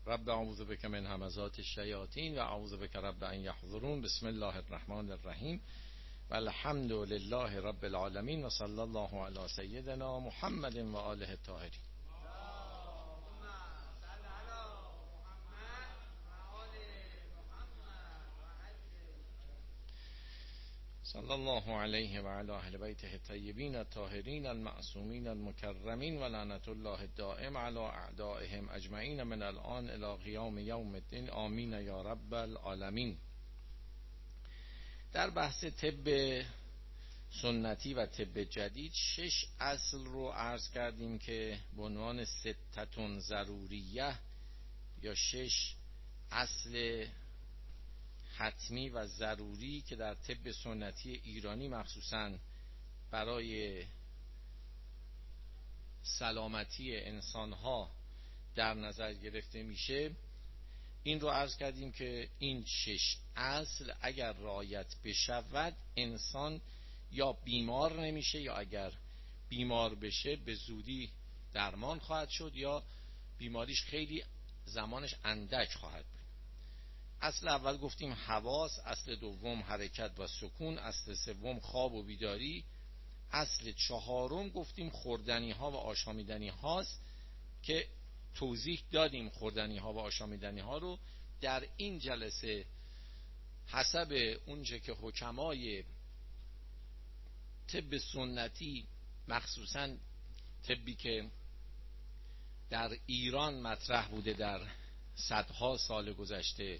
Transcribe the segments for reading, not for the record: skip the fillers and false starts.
رب اعوذ بک من همزات الشیاطین و اعوذ بک رب ان یحضرون. بسم الله الرحمن الرحیم و الحمد لله رب العالمین و صلی الله علی سیدنا محمد و آله الطاهرین. صلی الله علیه و علی اهل بیته الطیبین الطاهرین المعصومین المکرمین و لعنت الله الدائم علی اعدائهم اجمعین من الان الی قیام یوم الدین. آمین یا رب العالمین. در بحث طب سنتی و طب جدید 6 اصل رو عرض کردیم که به عنوان ستتون ضروریه یا 6 اصل حتمی و ضروری که در طب سنتی ایرانی مخصوصاً برای سلامتی انسانها در نظر گرفته میشه، این رو عرض کردیم که این 6 اصل اگر رعایت بشود انسان یا بیمار نمیشه یا اگر بیمار بشه به زودی درمان خواهد شد یا بیماریش خیلی زمانش اندک خواهد بود. اصل اول گفتیم حواس، اصل دوم حرکت و سکون، اصل سوم خواب و بیداری، اصل چهارم گفتیم خوردنی ها و آشامیدنی هاست که توضیح دادیم خوردنی ها و آشامیدنی ها رو. در این جلسه حسب اونچه که حکمای طب سنتی مخصوصاً طبی که در ایران مطرح بوده در صدها سال گذشته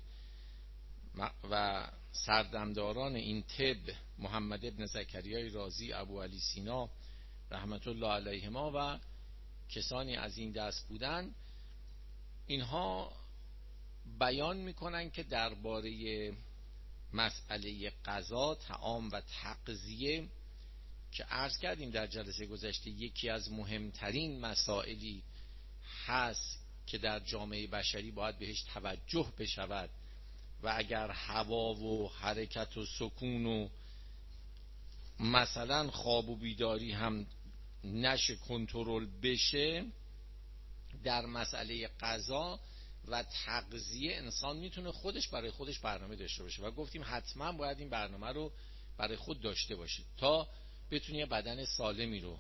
و سردمداران این طب محمد ابن زکریای رازی، ابو علی سینا رحمت الله علیهما و کسانی از این دست بودن، اینها بیان میکنن که درباره مسئله غذا، طعام و تغذیه که عرض کردیم در جلسه گذشته یکی از مهمترین مسائلی هست که در جامعه بشری باید بهش توجه بشود و اگر هوا و حرکت و سکون و مثلا خواب و بیداری هم نشه کنترل بشه، در مسئله غذا و تغذیه انسان میتونه خودش برای خودش برنامه داشته باشه و گفتیم حتما باید این برنامه رو برای خود داشته باشه تا بتونه یه بدن سالمی رو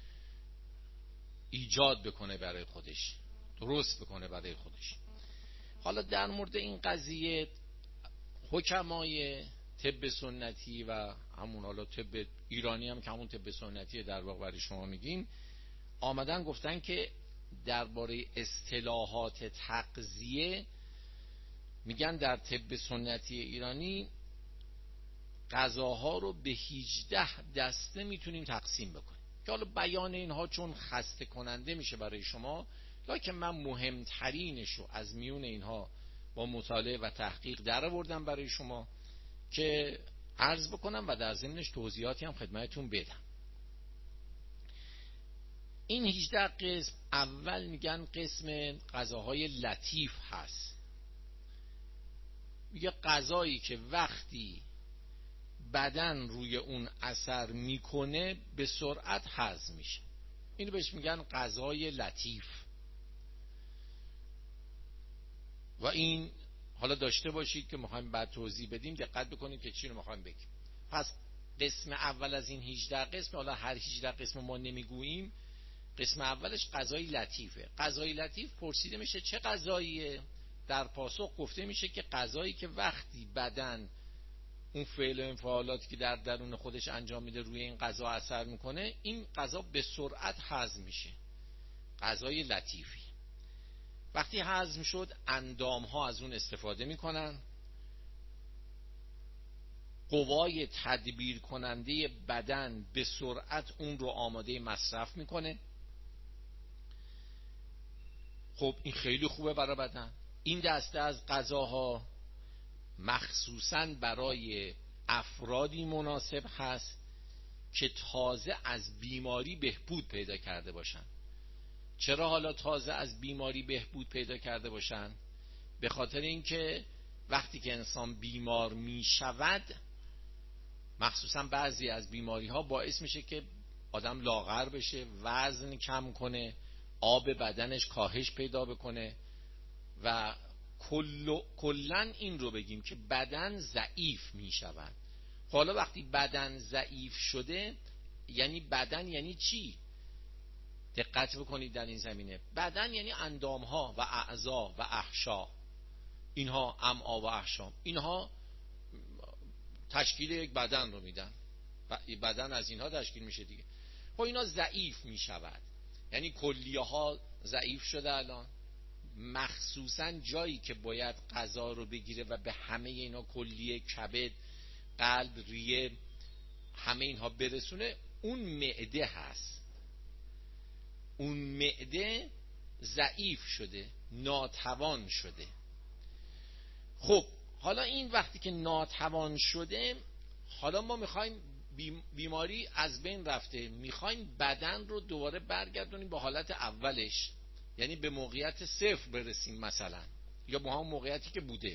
ایجاد بکنه برای خودش، درست بکنه برای خودش. حالا در مورد این قضیه حکمای طب سنتی و همون حالا طب ایرانی هم که همون طب سنتی در واقع برای شما میگیم آمدن گفتن که درباره اصطلاحات تغذیه میگن در طب سنتی ایرانی غذاها رو به 18 دسته میتونیم تقسیم بکنیم که حالا بیان اینها چون خسته کننده میشه برای شما، لکن من مهمترینش رو از میون اینها با مطالعه و تحقیق در آوردم برای شما که عرض بکنم و در ضمنش توضیحاتی هم خدمتتون بدم. این 18 قسم اول میگن قسم غذاهای لطیف هست. میگه غذایی که وقتی بدن روی اون اثر میکنه به سرعت هضم میشه، اینو بهش میگن غذای لطیف. و این حالا داشته باشید که میخوایم بعد توضیح بدیم دقت بکنید که چی رو میخوایم بگیم. پس قسم اول از این 18 قسم، حالا هر 18 قسم ما نمیگوییم، قسم اولش غذای لطیفه. غذای لطیف پرسیده میشه چه غذاییه؟ در پاسخ گفته میشه که غذایی که وقتی بدن اون فعل و انفعالاتی که در درون خودش انجام میده روی این غذا اثر میکنه، این غذا به سرعت هضم میشه، غذای لطیفی. وقتی هضم شد اندام ها از اون استفاده میکنن، قوای تدبیر کننده بدن به سرعت اون رو آماده مصرف میکنه. خب این خیلی خوبه برای بدن. این دسته از غذاها مخصوصاً برای افرادی مناسب هست که تازه از بیماری بهبود پیدا کرده باشن. چرا حالا تازه از بیماری بهبود پیدا کرده باشن؟ به خاطر اینکه وقتی که انسان بیمار می شود، مخصوصا بعضی از بیماری ها باعث میشه که آدم لاغر بشه، وزن کم کنه، آب بدنش کاهش پیدا بکنه و کلن این رو بگیم که بدن ضعیف می شود. حالا وقتی بدن ضعیف شده، یعنی بدن یعنی چی؟ دقت بکنید در این زمینه. بدن یعنی اندامها و اعضا و احشا، اینها امعا و احشام، اینها تشکیل یک بدن رو میدن و بدن از اینها تشکیل میشه دیگه. خب اینا ضعیف میشود، یعنی کلیه ها ضعیف شده الان، مخصوصا جایی که باید غذا رو بگیره و به همه اینا، کلیه، کبد، قلب، ریه، همه اینها برسونه، اون معده هست. اون معده ضعیف شده، ناتوان شده. خب حالا این وقتی که ناتوان شده، حالا ما میخوایم، بیماری از بین رفته، میخوایم بدن رو دوباره برگردونیم به حالت اولش، یعنی به موقعیت صفر برسیم مثلا، یا به همون موقعیتی که بوده.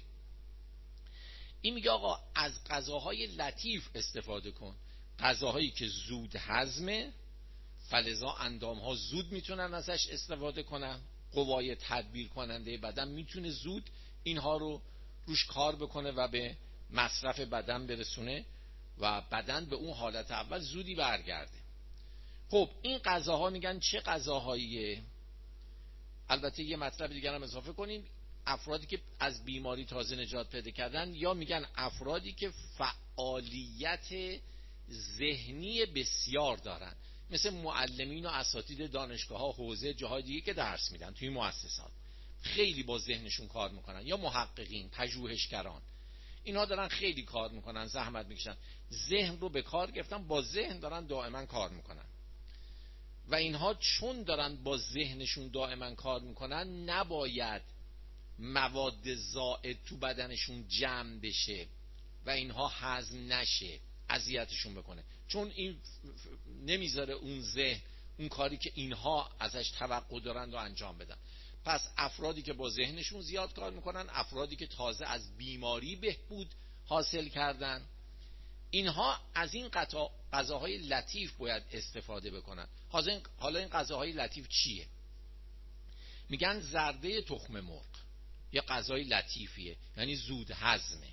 این میگه آقا از غذاهای لطیف استفاده کن، غذاهایی که زود هضمه، فلذا اندام ها زود میتونن ازش استفاده کنن، قوای تدبیر کننده بدن میتونه زود اینها رو روش کار بکنه و به مصرف بدن برسونه و بدن به اون حالت اول زودی برگرده. خب این غذاها میگن چه غذاهاییه؟ البته یه مطلب دیگر هم اضافه کنیم، افرادی که از بیماری تازه نجات پیدا کردن، یا میگن افرادی که فعالیت ذهنی بسیار دارن، مثل معلمین و اساتید دانشگاه ها، حوزه، جاهای دیگه که درس میدن توی مؤسسات، خیلی با ذهنشون کار میکنن، یا محققین، پژوهشگران، اینا دارن خیلی کار میکنن، زحمت میکشن، ذهن رو به کار گرفتن، با ذهن دارن دائما کار میکنن. و اینها چون دارن با ذهنشون دائما کار میکنن، نباید مواد زائد تو بدنشون جمع بشه و اینها هضم نشه، اذیتشون بکنه، چون این نمیذاره اون ذهن اون کاری که اینها ازش توقع دارن رو انجام بدن. پس افرادی که با ذهنشون زیاد کار میکنن، افرادی که تازه از بیماری بهبود حاصل کردن، اینها از این غذاهای لطیف باید استفاده بکنن. حالا این غذاهای لطیف چیه؟ میگن زرده تخم مرغ یه غذای لطیفیه، یعنی زود هضمه.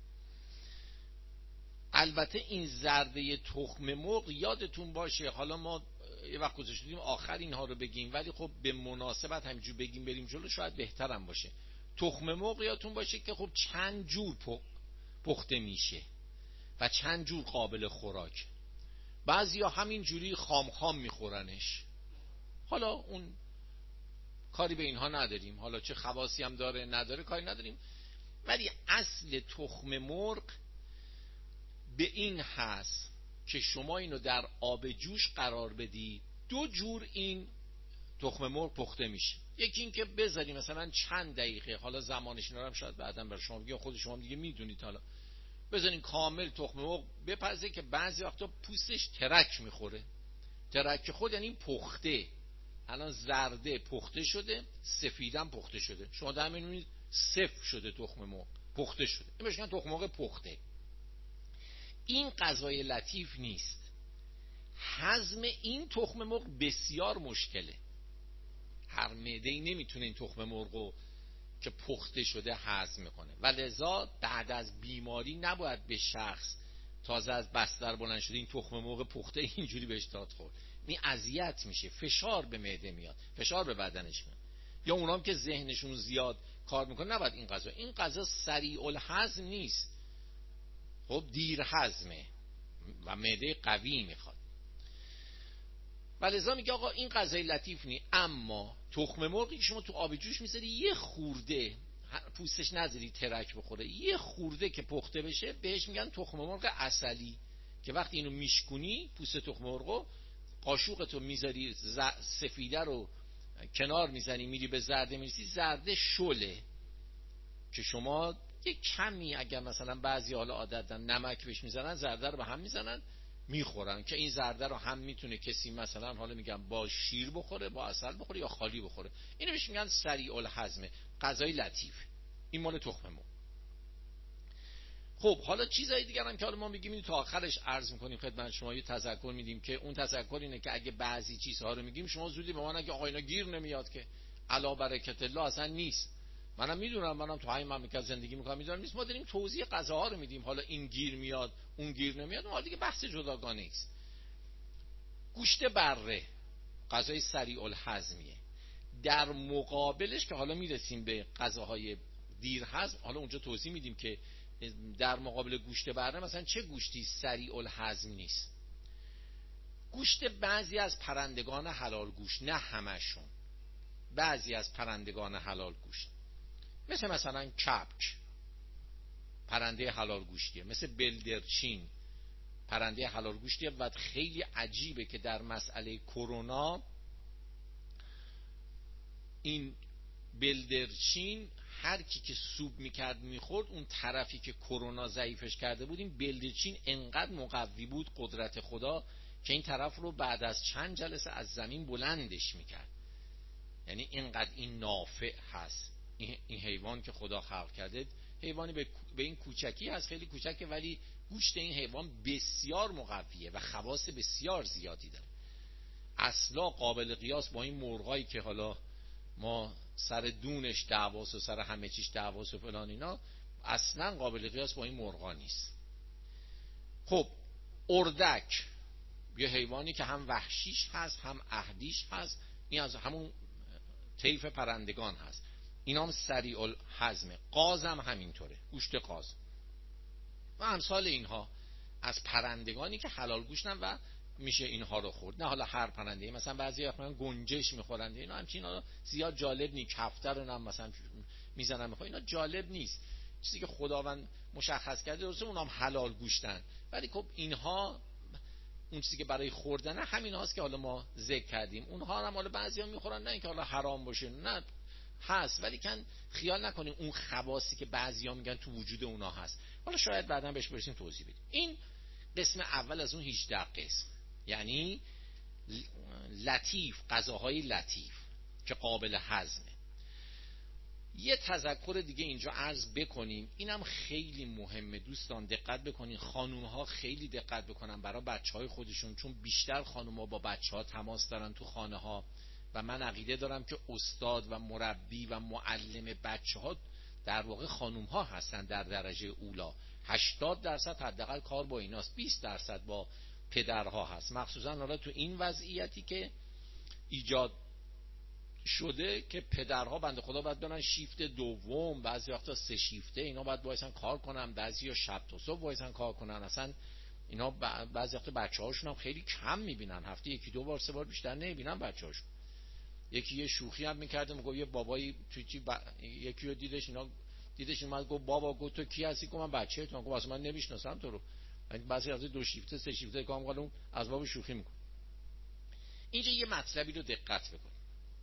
البته این زرده تخم مرغ یادتون باشه، حالا ما یه وقت گذاشتیم آخر اینها رو بگیم، ولی خب به مناسبت همینجور بگیم بریم جلو شاید بهترم باشه. تخم مرغ یادتون باشه که خب چند جور پخته میشه و چند جور قابل خوراک. بعضیا همین جوری خام خام میخورنش، حالا اون کاری به اینها نداریم، حالا چه خواصی هم داره نداره کاری نداریم، ولی اصل تخم مرغ به این هست که شما اینو در آب جوش قرار بدی، دو جور این تخم مرغ پخته میشه. یکی این که بذاری مثلا چند دقیقه، حالا زمانش رو هم شاید بعداً برای شما بگم، خود شما دیگه میدونید، حالا بذارین کامل تخم مرغ بپزه که بعضی وقتا پوستش ترک میخوره. ترک خود یعنی پخته. الان زرده پخته شده، سفیدم پخته شده، شما در میبینید سفت شده تخم مرغ، پخته شده، این بهش میگن تخم مرغ پخته. این غذای لطیف نیست. هضم این تخم مرغ بسیار مشکله، هر معده‌ای نمیتونه این تخم مرغو که پخته شده هضم کنه و لذا بعد از بیماری نباید به شخص تازه از بستر بلند شده این تخم مرغ پخته اینجوری بهش داد خورد. این اذیت میشه، فشار به معده میاد، فشار به بدنش میاد. یا اونام که ذهنشون زیاد کار میکنه نباید این غذا سریع الهضم نیست، خب دیر هضمه و معده قوی میخواد. ولذا میگه آقا این غذای لطیف نی، اما تخم مرغی که شما تو آب جوش میذاری، یه خورده پوستش نذاری ترک بخوره، یه خورده که پخته بشه، بهش میگن تخم مرغ عسلی، که وقتی اینو میشکنی پوست تخم مرغو، قاشوقتو میذاری سفیده رو کنار میزنی، میری به زرده میرسی، زرده شله که شما یه کمی اگر مثلا بعضی حالا عادت دارن نمک بهش میزنن، زرده رو به هم میزنن میخورن، که این زرده رو هم میتونه کسی مثلا حالا میگم با شیر بخوره، با عسل بخوره، یا خالی بخوره. اینو بهش میگن سریع الهضمه، غذای لطیف. این مال تخم مرغ. خب حالا چیزای دیگر هم که حالا ما میگیم این تا آخرش عرض میکنیم خدمت شما، یه تذکر میدیم که اون تذکر اینه که اگه بعضی چیزها رو میگیم شما زودی به ما نگید آقا اینا گیر نمیاد، که علا برکت الله اصلا نیست. منم میدونم، منم تو همین مملکت زندگی میکنم، میدونم نیست. ما داریم توضیح غذاها رو میدیم، حالا این گیر میاد اون گیر نمیاد، اون دیگه بحث جداگانه است. گوشت بره غذای سریع الهضمیه، در مقابلش که حالا میرسیم به غذاهای دیر هضم، حالا اونجا توضیح میدیم که در مقابل گوشت بره مثلا چه گوشتی سریع الهضم نیست. گوشت بعضی از پرندگان حلال گوشت، نه همشون، بعضی از پرندگان حلال گوشت، مثلا کپک پرنده حلال گوشتیه، مثل بلدرچین پرنده حلال گوشتیه. و خیلی عجیبه که در مسئله کرونا این بلدرچین هر کی که سوپ میکرد میخورد، اون طرفی که کرونا ضعیفش کرده بود، این بلدرچین انقدر مقوی بود قدرت خدا که این طرف رو بعد از چند جلسه از زمین بلندش میکرد. یعنی اینقدر این نافع هست این حیوان که خدا خلق کرده. حیوانی به این کوچکی هست، خیلی کوچکه، ولی گوشت این حیوان بسیار مقویه و خواص بسیار زیادی داره. اصلا قابل قیاس با این مرغایی که حالا ما سر دونش دعواست و سر همه چیش دعواست و فلان اینا، اصلا قابل قیاس با این مرغا نیست. خب اردک یه حیوانی که هم وحشیش هست هم اهلیش هست، این از همون طیف پرندگان هست، اینا هم سریع الهضمه. قاز هم همینطوره، گوشت قاز و امثال اینها از پرندگانی که حلال گوشتن و میشه اینها رو خورد. نه حالا هر پرنده، مثلا بعضی وقتا گنجش میخورند، اینا همچین اینا زیاد جالب نیست. کفتر رو هم مثلا میزنن میخواد، اینا جالب نیست. چیزی که خداوند مشخص کرده درسته اونام حلال گوشتن، ولی خب اینها اون چیزی که برای خوردن همین هاست که حالا ما ذکر کردیم. اونها هم حالا بعضیا میخورن، نه اینکه حالا حرام باشه، نه هست، ولی کن خیال نکنیم اون خواصی که بعضیا میگن تو وجود اونا هست. حالا شاید بعداً بهش برسیم توضیح بدیم. این قسم اول از اون 18 قسم، یعنی لطیف، غذاهای لطیف که قابل هضمه. یه تذکر دیگه اینجا عرض بکنیم، اینم خیلی مهمه دوستان، دقت بکنین. خانوم‌ها خیلی دقت بکنن برای بچه‌های خودشون، چون بیشتر خانوم‌ها با بچه‌ها تماس دارن تو خانه‌ها و من عقیده دارم که استاد و مربی و معلم بچه‌ها در واقع خانوم‌ها هستن در درجه اولا. 80% حداقل کار با ایناست، 20% با پدرها هست، مخصوصا حالا تو این وضعیتی که ایجاد شده که پدرها بنده خدا باید برن شیفت دوم، بعضی وقتا 3 شیفته، اینا باید بایستن کار کنن، بعضیا شب تا صبح بایستن کار کنن. اصلا اینا بعضی وقتا بچه‌هاشون هم خیلی کم میبینن، هفته 1-2 بار 3 بار بیشتر نمیبینن بچه‌هاشون. یکی یه شوخی هم میکرده، میگه یه بابایی تو چی یکی رو دیدش، اینا دیدش اومد گفت بابا گفت تو کی هستی؟ گفت من بچه‌تونم. گفت اصلا من نمیشناسم تو رو. بعضی از 2 شیفته 3 شیفته کار می‌کنن، از باب شوخی میکنه. اینجا یه مطلبی رو دقت بکن.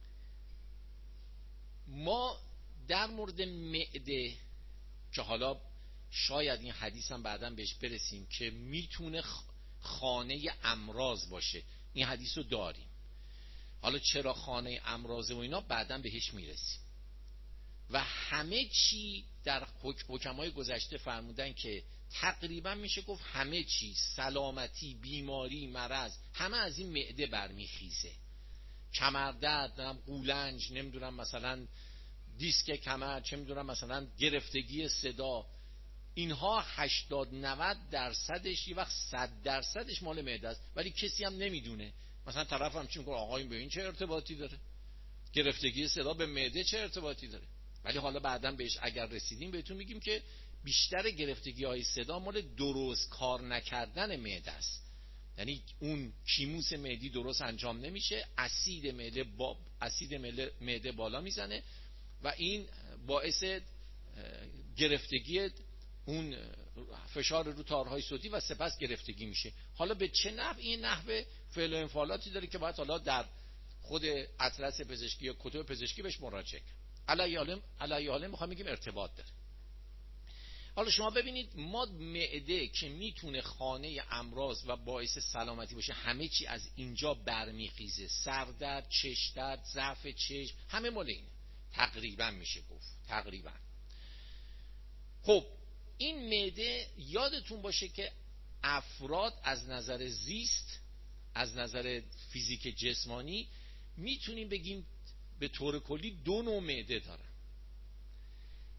ما در مورد معده که حالا شاید این حدیث هم بعداً بهش برسیم که میتونه خانه امراض باشه، این حدیث رو داریم. حالا چرا خانه امراض و اینا بعداً بهش میرسیم. و همه چی در حکمای گذشته فرمودن که تقریبا میشه گفت همه چی، سلامتی، بیماری، مرض، همه از این معده برمیخیزه. کمردرد، قولنج، نمیدونم مثلا دیسک کمر، چه میدونم مثلا گرفتگی صدا، اینها 80-90% یه وقت 100% مال معده است، ولی کسی هم نمیدونه. مثلا طرف هم چون آقا این به این چه ارتباطی داره؟ گرفتگی صدا به معده چه ارتباطی داره؟ ولی حالا بعداً بهش اگر رسیدیم بهتون میگیم که بیشتر گرفتگی های صدا مال درست کار نکردن معده است. یعنی اون کیموس معدی درست انجام نمیشه، اسید معده بالا میزنه و این باعث گرفتگی اون فشار رو تارهای صوتی و سپس گرفتگی میشه. حالا به چه نحو؟ این نحو فعل و انفعالاتی داره که باید حالا در خود اطلس پزشکی یا کتب پزشکی بهش مراجعه کنیم. علی حاله میخوام بگیم ارتباط داره. حالا شما ببینید، ما معده که میتونه خانه امراض و باعث سلامتی باشه، همه چی از اینجا برمیخیزه. سردرد، چشم درد، ضعف چشم، همه مال اینه تقریبا، میشه گفت تقریبا. خب این معده یادتون باشه که افراد از نظر زیست، از نظر فیزیک جسمانی، میتونیم بگیم به طور کلی 2 نوع معده دارن.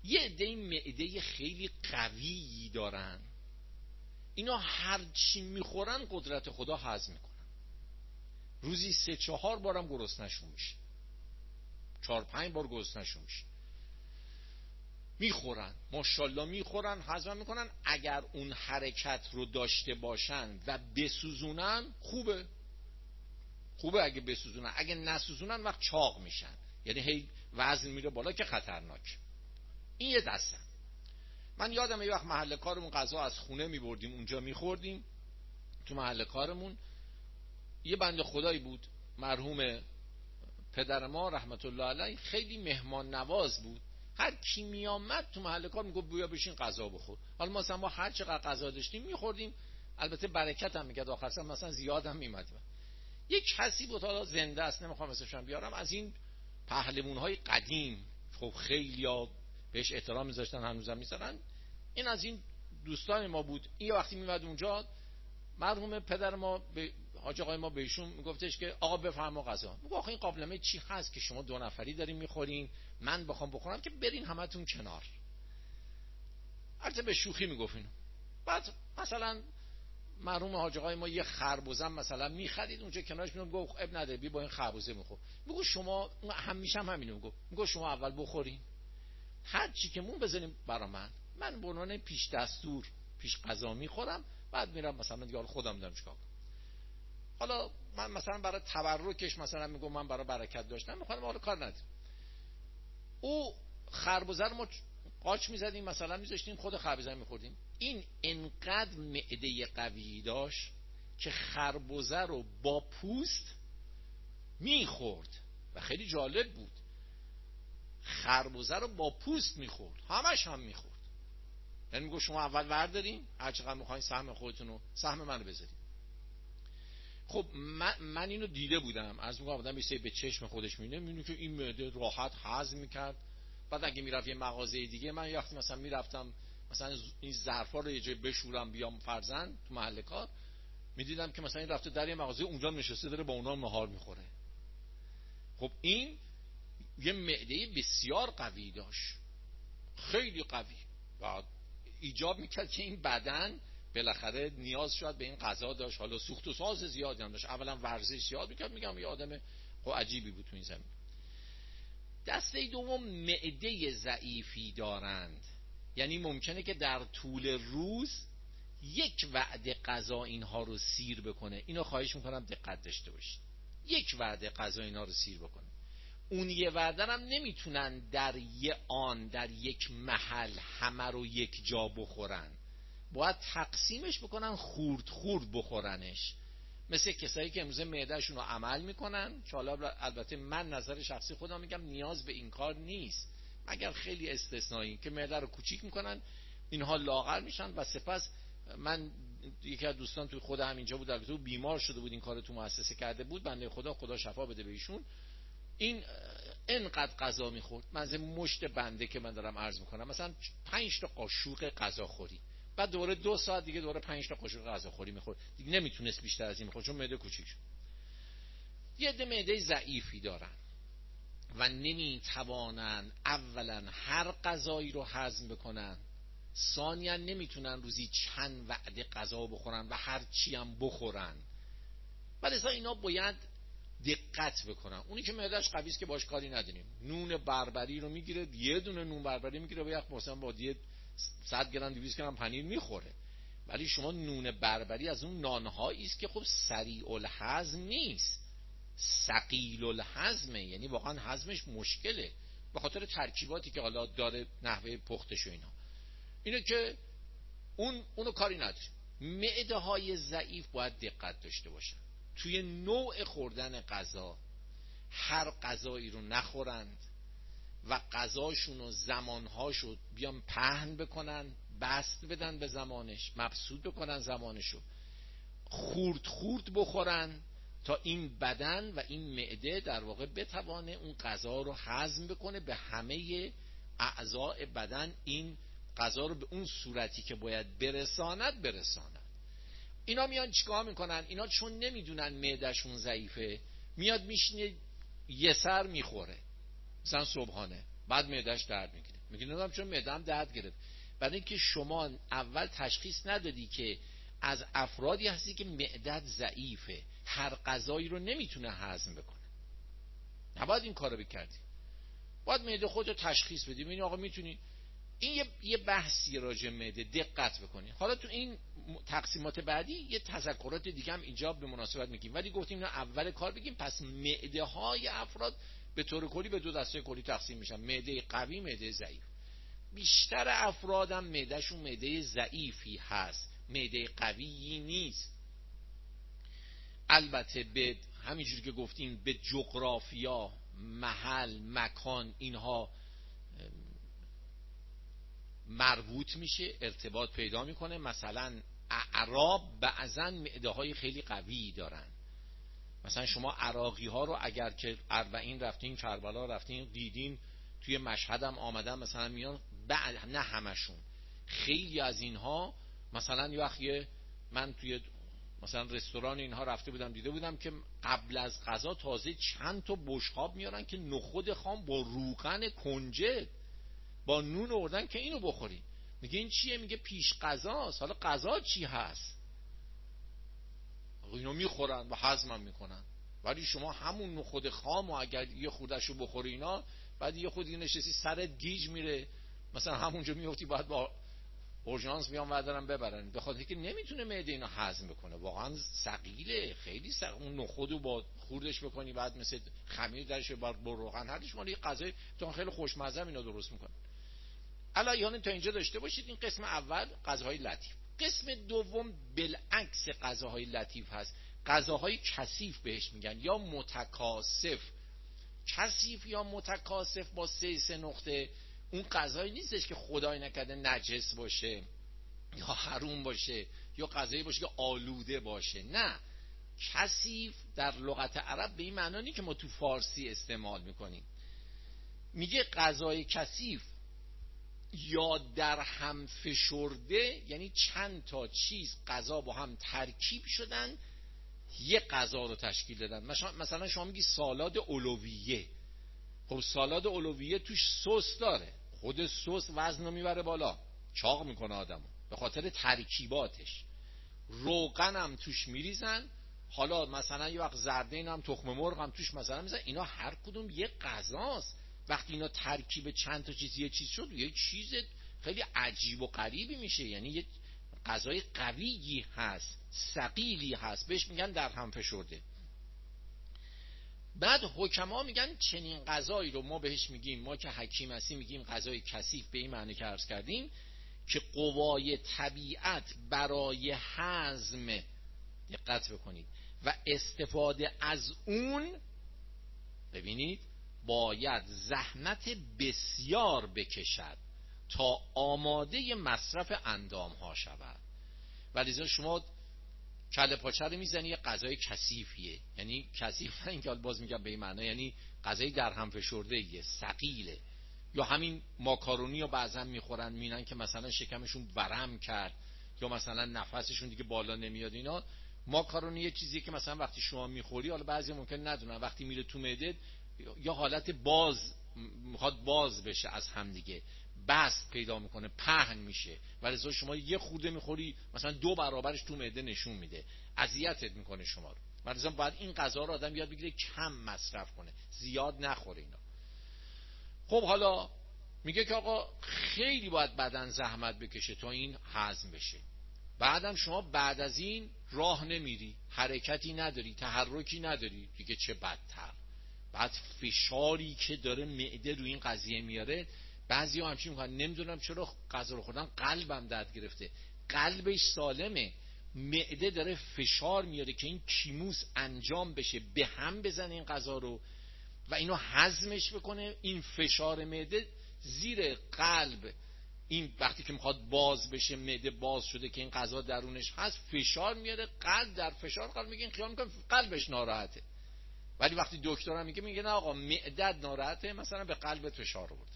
یه عده معده خیلی قوی دارن، اینا هر چی میخورن قدرت خدا هضم میکنن، روزی 3-4 بارم گرسنه‌شون میشه، 4-5 بار گرسنه‌شون میشه، میخورن، ماشاءالله میخورن، هضم میکنن. اگر اون حرکت رو داشته باشن و بسوزونن خوبه اگه بسوزونن، اگه نسوزونن وقت چاق میشن، یعنی هی وزن میره بالا که خطرناک. این یه دستن. من یادم یه وقت محل کارمون غذا از خونه میبردیم اونجا میخوردیم، تو محل کارمون یه بنده خدایی بود مرحوم پدر ما رحمت الله علیه، خیلی مهمان نواز بود. هر کی می آمد تو محل کار میگفت بیا بشین غذا بخور. حالا مثلا ما هر چقدر غذا داشتیم میخوردیم، البته برکت هم میکرد، آخر سر مثلا زیاد هم میمد. یک کسی بود، حالا زنده است نمیخوام اسمشون بیارم، از این پهلوان‌های قدیم، خب خیلیا بهش احترام میذاشتن، هنوزم میذارن. این از این دوستان ما بود. این وقتی میمد اونجا، مرحوم پدر ما به حاج آقای ما بهشون میگفتش که آقا بفرما غذا. میگه آخه این قابلمه چی هست که شما 2 نفری دارین میخورین، من بخوام بخورم که برین همتون کنار. البته به شوخی میگفتین. بعد مثلا مرحوم حاج آقای ما یه خربزه مثلا میخرید اونجا کنارش، میگفت اب نداره بی با این خربزه میخور. میگه شما همیشه هم همینو میگه شما اول بخورین، هر چی که مون بزنیم برا من به عنوان پیش دستور پیش غذا میخورم، بعد میرم مثلا دیگه خودم دارم چیکار کنم. حالا من مثلا برای تبرکش مثلا میگم من برای برکت داشتم میخوام، حالا کار ندارم. او خربزه رو ما قاچ میزدیم مثلا میذاشتیم خود خربزه میخوردیم. این انقدر معده قوی داشت که خربزه رو با پوست میخورد و خیلی جالب بود. خربزه رو با پوست میخورد، همش هم میخورد. یعنی میگه شما اول وردارین، هر چقدر میخواین سهم خودتون رو، سهم منو بذارید. خب من اینو دیده بودم، از میگم آدم میشه به چشم خودش میبینه که این معده راحت هضم میکرد. بعد اگه میرفت یه مغازه دیگه، من وقتی مثلا میرفتم مثلا این ظرفا رو یه جای بشورم بیام فرزند تو محل کار، میدیدم که مثلا این رفته در یه مغازه اونجا نشسته داره با اونا نهار میخوره. خب این یه معده بسیار قوی داشت، خیلی قوی، و ایجاب میکرد که این بدن بالاخره نیاز شد به این غذا داشت. حالا سوخت و ساز زیادی هم داشت، اولا ورزش زیاد میکرد. میگم یه آدم عجیبی بود تو این زمین. دسته دوم معده ضعیفی دارند، یعنی ممکنه که در طول روز یک وعده غذا اینها رو سیر بکنه. اینو خواهش میکنم دقت داشته باشید، یک وعده غذا اینها رو سیر بکنه. اون یه وعده هم نمیتونن در یک محل همه رو یک جا بخورن، باید تقسیمش بکنن، خورد خورد بخورنش. مثل کسایی که امروزه معدهشون رو عمل میکنن، که حالا البته من نظر شخصی خودم میگم نیاز به این کار نیست، مگر خیلی استثنایی که معده رو کوچیک میکنن، اینها لاغر میشن و سپس من یکی از دوستان توی خود همینجا بود، البته بیمار شده بود، این کار تو مؤسسه کرده بود، بنده خدا شفا بده به ایشون. این انقدر غذا میخورد، من مشت بنده که من دارم عرض میکنم، مثلا 5 تا قاشق غذا خوری، بعد دوره 2 ساعت دیگه دوره 5 تا قاشق غذا خوری میخورد، دیگه نمیتونست بیشتر از این میخورد چون معده کوچیک شد. یه عده معده ضعیفی دارن و نمیتوانن اولا هر غذایی رو هضم بکنن، ثانیا نمیتونن روزی چند وعده غذا بخورن و هر چی هم بخورن. ولی اینا باید دقت بکنن. اونی که معدهش قوی است که باش کاری نداریم، نون بربری رو میگیره، یه دونه نون بربری میگیره و یک مثلا با 100 گرم 200 گرم پنیر میخوره. ولی شما نون بربری از اون نانهایی است که خب سریع الهضم نیست، ثقیل الهضمه، یعنی واقعا هضمش مشکله به خاطر ترکیباتی که حالا داره، نحوه پختش و اینو که اونو کاری نداره. معده های ضعیف باید دقت داشته باشن توی نوع خوردن غذا، هر غذایی رو نخورند و غذاشون و زمانهاشو بیان پهن بکنن، بست بدن به زمانش، مبسوط بکنن زمانشو، خورد خورد بخورن تا این بدن و این معده در واقع بتوانه اون غذا رو هضم بکنه، به همه اعضاء بدن این غذا رو به اون صورتی که باید برساند. اینا میان چیکار میکنن؟ اینا چون نمیدونن معدهشون ضعیفه، میاد میشینه یه سر میخوره مثلا صبحانه، بعد معدهش درد میگیره، میگه نمیدونم چون معده‌ام درد گرفت. برای اینکه شما اول تشخیص ندادی که از افرادی هستی که معدت ضعیفه، هر غذایی رو نمیتونه هضم بکنه. نباید این کارو بکردی، باید معده خودت تشخیص بدی، ببینی آقا میتونی. این یه بحثی راجع معده، دقت بکنی. حالا تو این تقسیمات بعدی یه تذکرات دیگه هم اینجا به مناسبت میگیم، ولی گفتیم اینو اول کار بگیم. پس معده های افراد به طور کلی به دو دسته کلی تقسیم میشن: معده قوی، معده ضعیف. بیشتر افرادم معدهشون معده ضعیفی هست، معده قویی نیست. البته به همینجوری که گفتیم به جغرافیا، محل، مکان اینها مربوط میشه، ارتباط پیدا میکنه. مثلا اعراب بعضن معده های خیلی قوی دارن. مثلا شما عراقی ها رو اگر که اربعین رفتین، کربلا رفتین، دیدین، توی مشهد هم آمدن مثلا میان، نه همشون، خیلی از اینها مثلا یه وقتی من توی مثلا رستوران اینها رفته بودم، دیده بودم که قبل از غذا تازه چند تا بشقاب میارن که نخود خام با روغن کنجد با نون آوردن که اینو بخورین. میگه این چیه؟ میگه پیش غذاست. حالا غذا چی هست؟ اینو میخورن و هضم میکنن. ولی شما همون نخود خام و اگر یه خودشو بخوری اینا، بعد یه خودی نشستی سرت گیج میره، مثلا همونجا میفتی، باید با اورژانس میان وردارن ببرن، به خاطر که نمیتونه معده اینو هضم بکنه. واقعا ثقیله، خیلی ثقیل. اون نخودو با خوردش بکنی بعد مثل خمیر درش با روغن هرش مالی غذای تو خیلی خوشمزه اینا درست میکنه. الان تا اینجا داشته باشید. این قسم اول غذاهای لطیف. قسم دوم بالعکس غذاهای لطیف هست، غذاهای کثیف بهش میگن، یا متکاسف. کثیف یا متکاسف با سه نقطه. اون غذایی نیستش که خدای نکرده نجس باشه یا حروم باشه یا غذایی باشه که آلوده باشه. نه، کثیف در لغت عرب به این معنی نیست که ما تو فارسی استعمال میکنیم. میگه غذای کثیف یا در هم فشرده، یعنی چند تا چیز غذا با هم ترکیب شدن یه غذا رو تشکیل دادن. مثلا شما میگی سالاد اولویه. خب سالاد اولویه توش سس داره، خود سس وزن رو میبره بالا، چاق میکنه آدمو به خاطر ترکیباتش. روغن هم توش میریزن، حالا مثلا یه وقت زردین هم، تخم مرغ هم توش مثلا میزن. اینا هر کدوم یه غذاست. وقتی اینا ترکیب چند تا چیز یه چیز شد، یه چیز خیلی عجیب و غریبی میشه. یعنی یه غذای قویی هست، ثقیلی هست، بهش میگن در هم فشرده. بعد حکما میگن چنین غذایی رو ما بهش میگیم، ما که حکیم هستیم میگیم غذای کثیف، به این معنی که عرض کردیم که قوای طبیعت برای هضم، دقت بکنید، و استفاده از اون، ببینید، باید زحمت بسیار بکشد تا آماده مصرف اندام ها شود. ولی شما کله پاچه رو میزنی، یه غذای کثیفیه. یعنی کثیف نه اینکه باز میگم به این معنی، یعنی غذای در هم فشرده، ثقیله. یا همین ماکارونی رو بعضا میخورن، میبینن که مثلا شکمشون ورم کرد یا مثلا نفسشون دیگه بالا نمیاد. اینا ماکارونی یه چیزیه که مثلا وقتی شما میخوری، حالا بعضی ممکن ندونن، وقتی میره تو معده یا حالت میخواد باز بشه از هم دیگه، بست پیدا میکنه، پهن میشه. ولی شما یه خورده میخوری مثلا 2 برابرش تو معده نشون میده، اذیتت میکنه شما رو. ولی باید این غذا رو آدم یاد بگیره کم مصرف کنه، زیاد نخوره اینا. خب حالا میگه که آقا خیلی باید بدن زحمت بکشه تا این هضم بشه. بعدم شما بعد از این راه نمیری، حرکتی نداری، تحرکی نداری، دیگه چه بدتر. بعد فشاری که داره معده روی این قضیه میاره، بعضیا همچین میگن نمیدونم چرا غذا رو خوردن قلبم درد گرفته. قلبش سالمه، معده داره فشار میاره که این کیموس انجام بشه، به هم بزنه این غذا رو و اینو هضمش بکنه. این فشار معده زیر قلب، این وقتی که میخواد باز بشه، معده باز شده که این غذا درونش هست، فشار میاره، قلب در فشار قلب، میگه این خیال میکنه قلبش ناراحته. ولی وقتی دکترم میگه نه آقا معدت ناراحته، مثلا به قلب فشار آورده.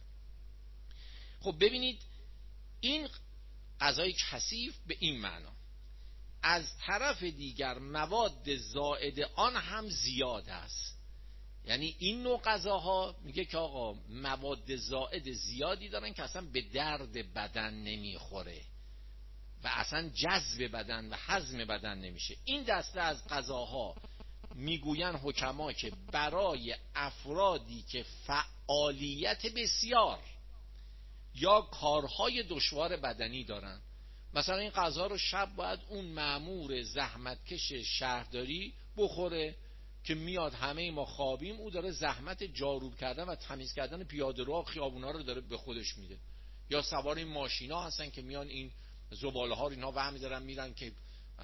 خب ببینید، این غذای کثیف به این معنا. از طرف دیگر مواد زائد آن هم زیاد است. یعنی این نوع غذاها میگه که آقا مواد زائد زیادی دارن که اصلا به درد بدن نمیخوره و اصلا جذب بدن و هضم بدن نمیشه. این دسته از غذاها میگوین حکما که برای افرادی که فعالیت بسیار یا کارهای دشوار بدنی دارن، مثلا این غذا رو شب باید اون مأمور زحمتکش شهرداری بخوره که میاد همه ما خوابیم، او داره زحمت جارو کردن و تمیز کردن پیاده‌رو خیابونا رو داره به خودش میده. یا سوار این ماشینا هستن که میان این زباله ها رو اینا ور می‌دارن میرن که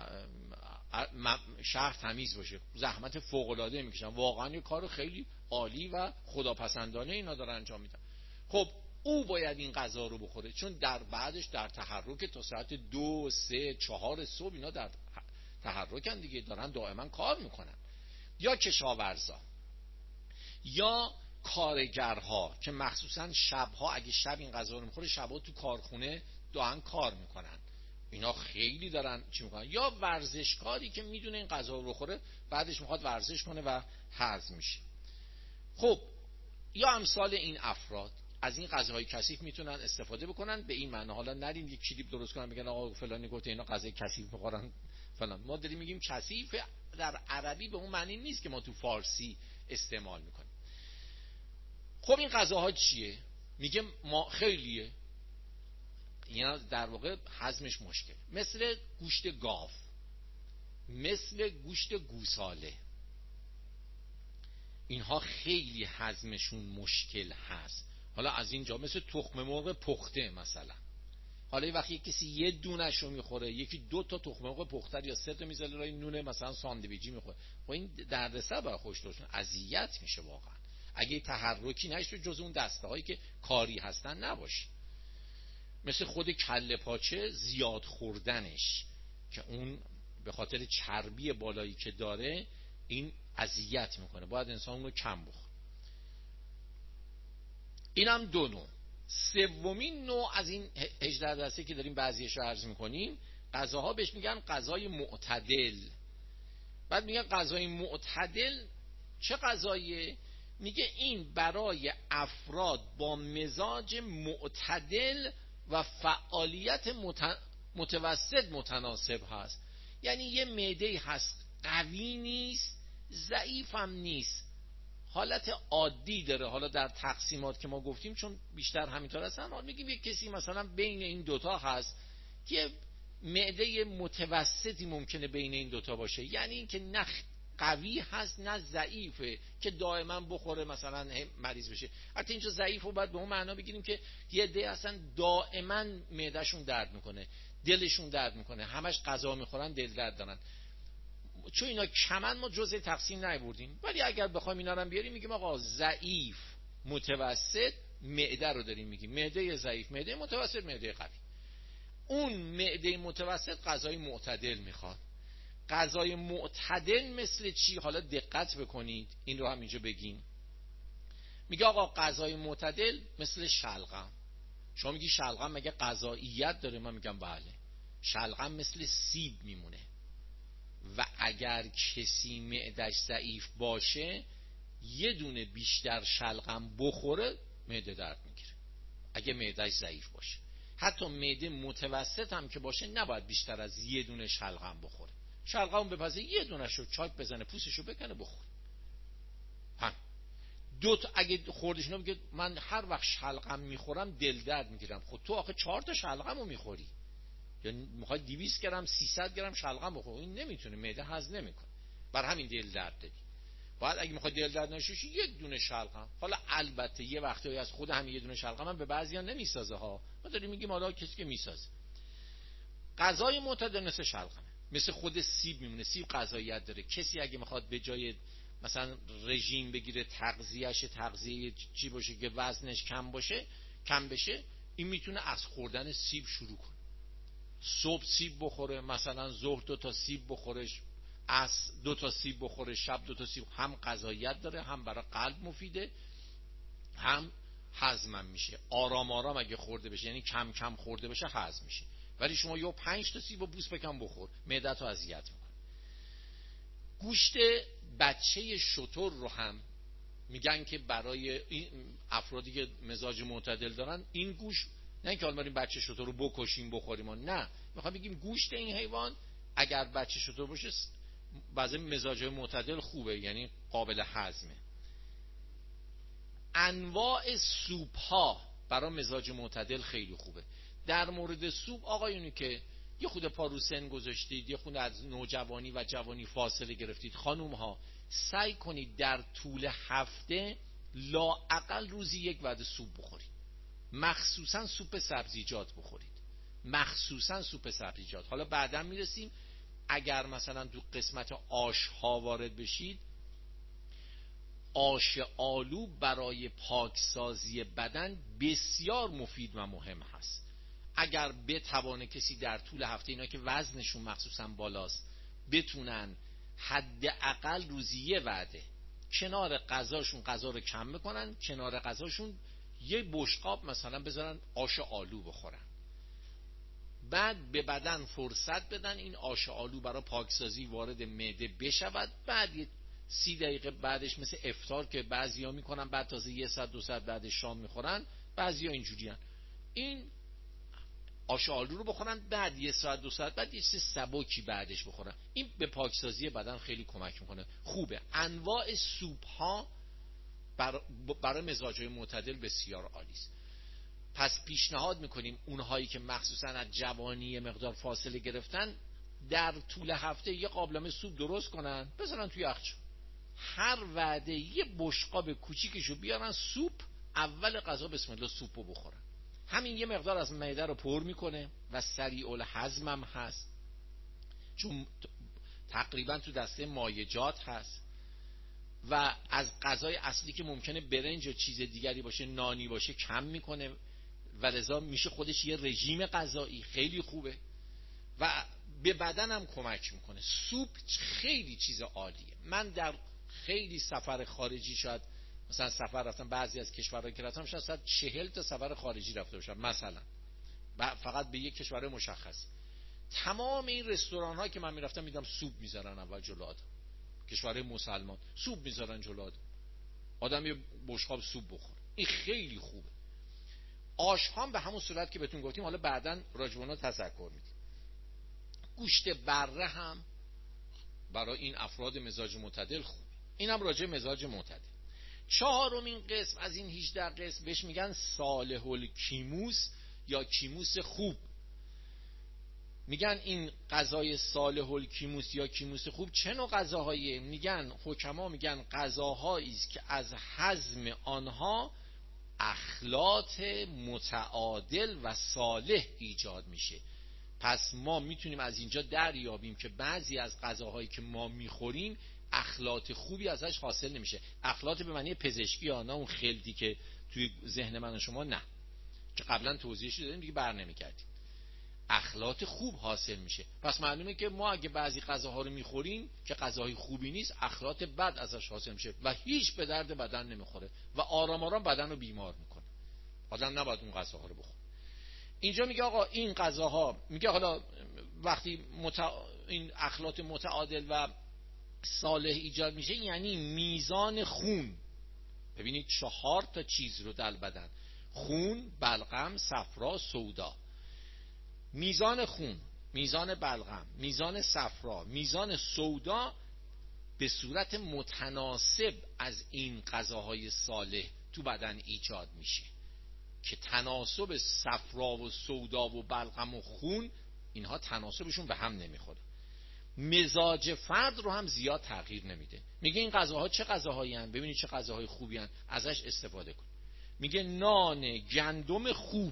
شهر تمیز باشه، زحمت فوق‌العاده میکشن، واقعا یه کار خیلی عالی و خداپسندانه اینا دارن انجام میدن. خب او باید این غذا رو بخوره، چون در بعدش در تحرک تا ساعت 2 3 4 صبح اینا در تحرکن دیگه، دارن دائما کار میکنن. یا کشاورزا یا کارگرها که مخصوصا شبها، اگه شب این غذا رو میخوره شبها تو کارخونه دارن کار میکنن، اینا خیلی دارن چی میکنن. یا ورزشکاری که میدونه این غذا رو بخوره بعدش میخواد ورزش کنه و هضم میشه. خب یا امثال این افراد از این غذاهای کثیف میتونن استفاده بکنن. به این معنی حالا نرین یک کلیپ درست کنن بگن آقا فلانی گفته اینا غذای کثیف میخورن فلان. ما داریم میگیم کثیف در عربی به اون معنی نیست که ما تو فارسی استعمال میکنیم. خب این غذاها چیه؟ میگه ما خیلیه، اینا در واقع هضمش مشکل، مثل گوشت گاو، مثل گوشت گوساله، اینها خیلی هضمشون مشکل هست. حالا از اینجا مثل تخم مرغ پخته مثلا، حالا یه وقتی کسی یه دونش رو میخوره، یکی 2 تا تخم مرغ پخته یا 3 تا میذاره روی نون مثلا ساندویچی میخوره، خب این دردسر برای خوش‌داشتن، اذیت میشه واقعا. اگه تحرکی نشه جز اون دسته‌هایی که کاری هستن نباشه. مثل خود کله پاچه زیاد خوردنش که اون به خاطر چربی بالایی که داره این اذیت میکنه، باید انسان اون رو کم بخوره. این هم 2 نوع. سومین نوع از این 18 دسته که داریم بعضیش رو عرض میکنیم، غذاها بهش میگن غذای معتدل. بعد میگن غذای معتدل چه غذاییه؟ میگه این برای افراد با مزاج معتدل و فعالیت متوسط متناسب هست. یعنی یه معده هست قوی نیست، ضعیف هم نیست، حالت عادی داره. حالا در تقسیمات که ما گفتیم چون بیشتر همینطور هستن، حالا میگیم یک کسی مثلا بین این دوتا هست که معده متوسطی ممکنه بین این دوتا باشه، یعنی این که نه قوی هست نه ضعیفه که دائما بخوره مثلا مریض بشه. حتی اینجا ضعیف رو باید به اون معنا بگیریم که یه عده اصلا دائما معدهشون درد میکنه، دلشون درد میکنه، همش غذا میخورن دل درد دارن. چون اینا کمن ما جزء تقسیم نبردیم، ولی اگر بخوایم اینا رو بیاریم میگیم آقا ضعیف، متوسط، معده رو داریم میگیم، معده ضعیف، معده متوسط، معده قوی. اون معده متوسط غذای معتدل میخواد. غذای معتدل مثل چی؟ حالا دقت بکنید این رو هم اینجا بگیم. میگه آقا غذای معتدل مثل شلغم. شما میگی شلغم مگه غذاییت داره؟ من میگم بله. شلغم مثل سیب میمونه و اگر کسی معدش ضعیف باشه یه دونه بیشتر شلغم بخوره معده درد میگیره اگه معدش ضعیف باشه. حتی معده متوسط هم که باشه نباید بیشتر از یه دونه شلغم بخوره. شلغم بپزه یه دونه شو چاک بزنه پوستشو بکنه بخوره. اگه خوردش نمیگه من هر وقت شلغم میخورم دل درد میگیرم. خب تو آخه 4 تا شلغم رو میخوری، یعنی میخواد 200 گرم 300 گرم شلغم بخوری، این نمیتونه، معده هضم نمیکنه، بر همین دل درد دادی. باید اگه میخواد دل درد نشه یک دونه شلغم. حالا البته یه وقتی از خود همین یه دونه شلغم هم به بعضیا نمیسازه ها، ما داریم میگیم حالا کسی که میسازه. غذای معتدل مثل شلغمه، مثل خود سیب میمونه. سیب غذاییت داره. کسی اگه میخواد به جای مثلا رژیم بگیره، تغذیه چی باشه که وزنش کم بشه، این میتونه از خوردن سیب شروع کنه. صبح سیب بخوره، مثلا ظهر 2 تا سیب بخوره، عصر 2 تا سیب بخوره، شب 2 تا سیب. هم غذاییت داره، هم برای قلب مفیده، هم هضم میشه. آرام آرام اگه خورده بشه، یعنی کم کم خورده بشه، هضم میشه. ولی شما یا 5 تا سیب و بوس بکن بخور، معده‌تو اذیت میکنه. گوشت بچه شتر رو هم میگن که برای این افرادی که مزاج معتدل دارن این گوشت، نه اینکه حالا بریم بچه شتر رو بکشیم بخوریم، نه، میخوام بگیم گوشت این حیوان اگر بچه شتر باشه بعضی مزاجهای معتدل خوبه، یعنی قابل هضمه. انواع سوپ ها برای مزاج معتدل خیلی خوبه. در مورد سوپ آقایونی که یه خود پارو سن گذاشتید، یه خود از نوجوانی و جوانی فاصله گرفتید، خانوم ها سعی کنید در طول هفته لااقل روزی یک وعده سوپ بخورید، مخصوصا سوپ سبزیجات بخورید، مخصوصا سوپ سبزیجات. حالا بعدا میرسیم اگر مثلا تو قسمت آش ها وارد بشید، آش آلو برای پاکسازی بدن بسیار مفید و مهم هست. اگر بتوانه کسی در طول هفته، اینا که وزنشون مخصوصا بالاست، بتونن حداقل روزی یه وعده کنار غذاشون غذا رو کم بکنن، کنار غذاشون یه بشقاب مثلا بذارن آش آلو بخورن، بعد به بدن فرصت بدن این آش آلو برای پاکسازی وارد معده بشود، بعد 30 دقیقه بعدش مثل افطار که بعضیا میکنن بعد تازه 1 ساعت 2 ساعت بعدش شام میخورن، بعضیا اینجوریان، این آش آلو رو بخورن، بعد 1 ساعت 2 ساعت بعد یه چیز سبکی بعدش بخورن. این به پاکسازی بدن خیلی کمک میکنه، خوبه. انواع سوپ ها برای مزاجهای معتدل بسیار عالی است. پس پیشنهاد میکنیم اونهایی که مخصوصا از جوانی مقدار فاصله گرفتن در طول هفته یه قابلمه سوپ درست کنن بذارن توی یخچال، هر وعده یه بشقاب کوچیکشو بیارن سوپ، اول غذا بسم الله سوپو بخورن. همین یه مقدار از معده رو پر میکنه و سریع الهضم هم هست، چون تقریبا تو دسته مایجات هست و از غذای اصلی که ممکنه برنج و چیز دیگری باشه، نانی باشه، کم میکنه و لذا میشه خودش یه رژیم غذایی خیلی خوبه و به بدن هم کمک میکنه. سوپ خیلی چیز عالیه. من در خیلی سفر خارجی، شاید مثلا سفر رفتم بعضی از کشورها که رفتم شاید 40 تا سفر خارجی رفته باشم مثلا، فقط به یک کشور مشخص، تمام این رستوران ها که من میرفتم میدم سوپ میذارن اول جلو آدم، کشورهای مسلمان سوپ میذارن جلو آدم یه بشقاب سوپ بخور، این خیلی خوبه. آش هم به همون صورت که بهتون گفتیم، حالا بعداً راجع به اونها تذکر میدیم. گوشت بره هم برای این افراد مزاج معتدل خوبه، اینم راجع مزاج معتدل. 4مین قسم از این 18 قسم بهش میگن صالح الکیموس یا کیموس خوب. میگن این غذای صالح الکیموس یا کیموس خوب چه نوع غذاهاییه؟ میگن حکما میگن غذاهایی است که از هضم آنها اخلاط متعادل و صالح ایجاد میشه. پس ما میتونیم از اینجا دریابیم که بعضی از غذاهایی که ما میخوریم اخلاط خوبی ازش حاصل نمیشه. اخلاط به معنی پزشکی ها، نه اون خلطی که توی ذهن من و شما، نه، که قبلا توضیحش دادیم دیگه بر نمیگردیم. اخلاط خوب حاصل میشه. پس معلومه که ما اگه بعضی غذاها رو میخوریم که غذاهای خوبی نیست، اخلاط بد ازش حاصل میشه و هیچ به درد بدن نمیخوره و آرام آرام بدن رو بیمار میکنه. آدم نباید اون غذاها رو بخوره. اینجا میگه آقا این غذاها، میگه حالا وقتی این اخلاط متعادل و صالح ایجاد میشه، یعنی میزان خون، ببینید 4 تا چیز رو در بدن، خون، بلغم، صفرا، سودا. میزان خون، میزان بلغم، میزان صفرا، میزان سودا به صورت متناسب از این غذاهای صالح تو بدن ایجاد میشه که تناسب صفرا و سودا و بلغم و خون، اینها تناسبشون به هم نمیخوره. مزاج فرد رو هم زیاد تغییر نمیده. میگه این غذاها چه غذاهایی هستند، ببینید چه غذاهای خوبی هستند، ازش استفاده کن. میگه نان گندم خوب،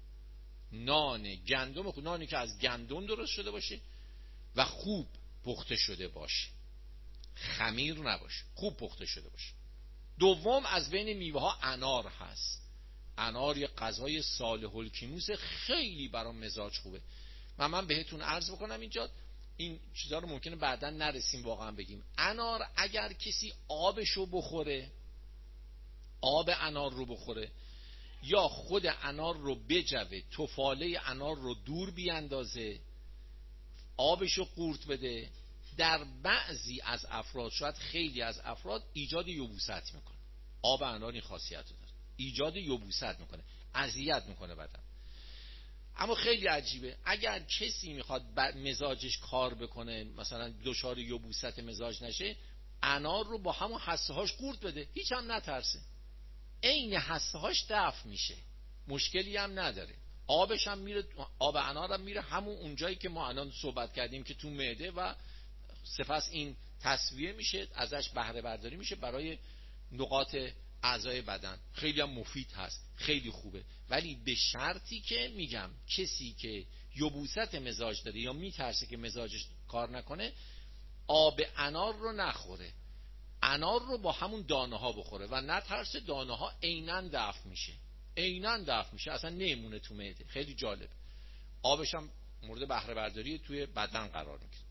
نان گندم خوب، نانی که از گندم درست شده باشه و خوب پخته شده باشه، خمیر نباشه، خوب پخته شده باشه. دوم از بین میوه ها انار هست. انار یه غذای صالح الکیموس، خیلی برای مزاج خوبه. من بهتون عرض بکنم اینجا این چیزا رو ممکنه بعداً نرسیم واقعا بگیم. انار اگر کسی آبشو بخوره، آب انار رو بخوره، یا خود انار رو بجوه، تفاله انار رو دور بیاندازه، آبشو قورت بده، در بعضی از افراد، شاید خیلی از افراد، ایجاد یبوست میکنه. آب انار این خاصیت رو داره، ایجاد یبوست میکنه، اذیت میکنه بدن. اما خیلی عجیبه، اگر کسی میخواد مزاجش کار بکنه، مثلا دچار یبوست مزاج نشه، انار رو با همون حسه هاش قورت بده، هیچ هم نترسه، عین حسه هاش دفع میشه، مشکلی هم نداره. آبش هم میره، آب انار هم میره همون اونجایی که ما الان صحبت کردیم که تو معده، و سپس این تصفیه میشه، ازش بهره برداری میشه برای نقاط اعضای بدن. خیلی هم مفید هست، خیلی خوبه، ولی به شرطی که میگم کسی که یبوست مزاج داره یا میترسه که مزاجش کار نکنه، آب انار رو نخوره، انار رو با همون دانه ها بخوره و نترسه، دانه ها عیناً دفع میشه، عیناً دفع میشه، اصلا نمیمونه تو معده. خیلی جالب. آبش هم مورد بهره برداری توی بدن قرار میگیره.